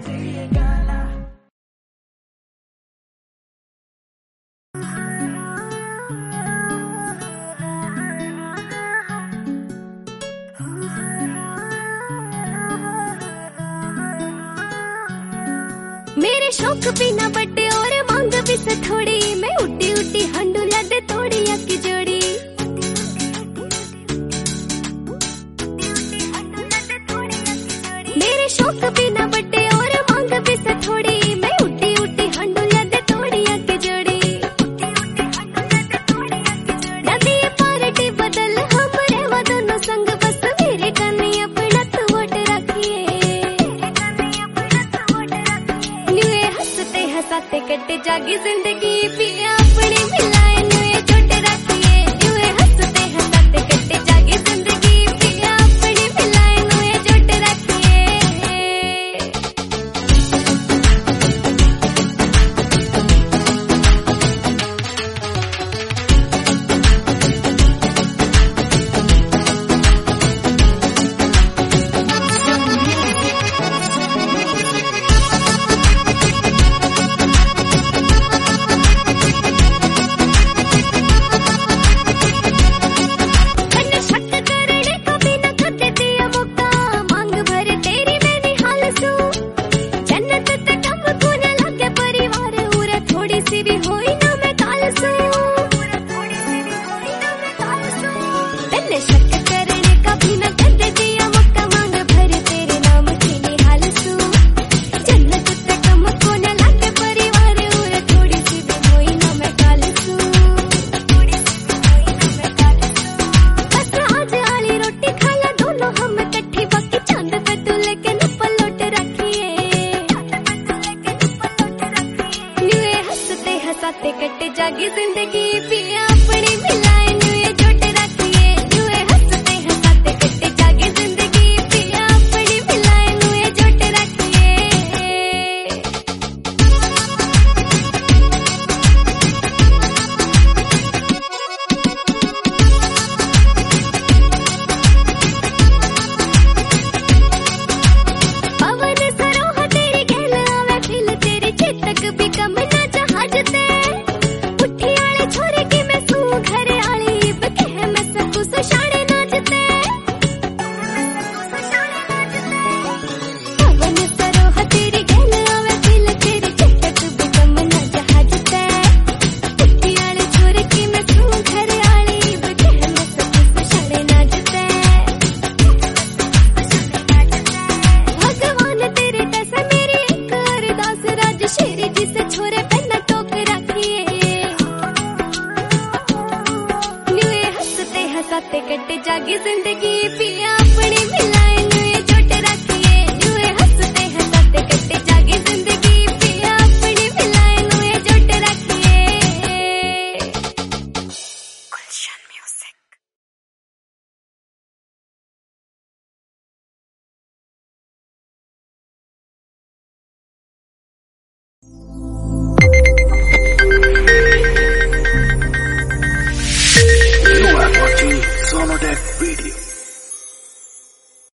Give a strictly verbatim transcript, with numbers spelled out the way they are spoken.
मेरे शौक भी ना बड़े और मांग भी से थोड़ी, मैं उड्डी उड्डी हंडू लदे तोड़ी अकी जोड़ी। मेरे शौक भी ना बड़े और मांग भी से थोड़ी, मैं उड्डी उड्डी हंडू लदे तोड़ी अकी जोड़ी। नदी पार्टी बदल हम रेवा दोनों संग, बस मेरे कन्नी अपना तू वोट रखिए। हंसते कटे जागी जिंदगी पिया अपनी मिलाए नुए चोट रखिए। नुए हंसते हंसते कटे जागी जिंदगी पिया अपनी मिलाए नुए चोट रखिए। हंसते कटे जागी जिंदगी पिया अपनी मिलाए नुए चोट रखिए। नुए हंसते हंसते कटे जागी जिंदगी पिया अपनी मिलाए नुए चोट रखिए। पवन सरोह तेरी गहल आवे खिल, तेरी चेतक भी कम ना जहाज ते। हंसते कटे जागी जिंदगी पिया अपनी मिला